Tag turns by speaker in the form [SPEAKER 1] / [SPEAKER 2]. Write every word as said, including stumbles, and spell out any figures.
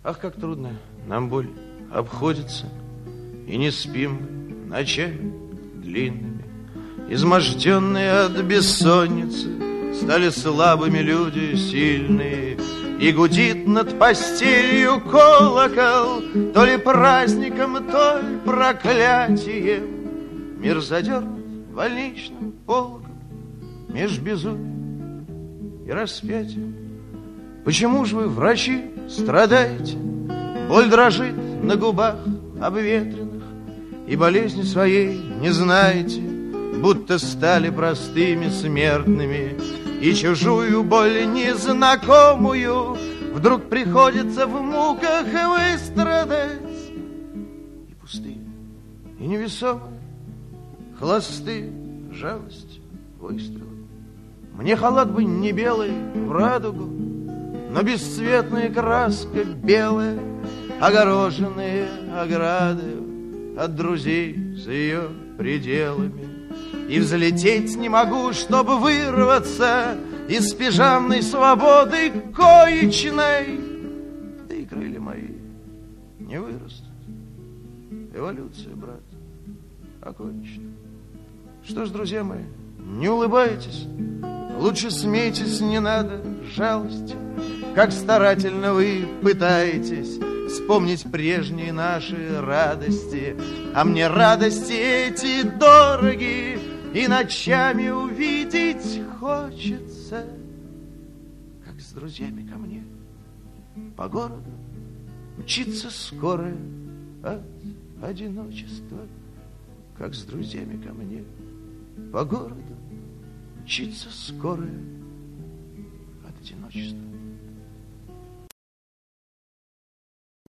[SPEAKER 1] Ах, как трудно нам боль обходится, и не спим мы ночами длинными. Изможденные от бессонницы стали слабыми люди сильные, и гудит над постелью колокол, то ли праздником, то ли проклятием. Мир задернут больничным пологом меж безумием и распятием. Почему же вы, врачи, страдаете? Боль дрожит на губах обветренных, и болезни своей не знаете, будто стали простыми смертными. И чужую боль незнакомую вдруг приходится в муках выстрадать. И пустые, и невесомые хлосты, жалость, выстрелы. Мне халат бы не белый в радугу, но бесцветная краска белая, огороженные ограды от друзей за ее пределами. И взлететь не могу, чтобы вырваться из пижамной свободы коечной. Да и крылья мои не вырастут. Эволюция, брат, окончена. Что ж, друзья мои, не улыбайтесь, лучше смейтесь, не надо жалости. Как старательно вы пытаетесь вспомнить прежние наши радости. А мне радости эти дороги, и ночами увидеть хочется, как с друзьями ко мне по городу мчится скорая от одиночества. Как с друзьями ко мне по городу мчится скорая от одиночества.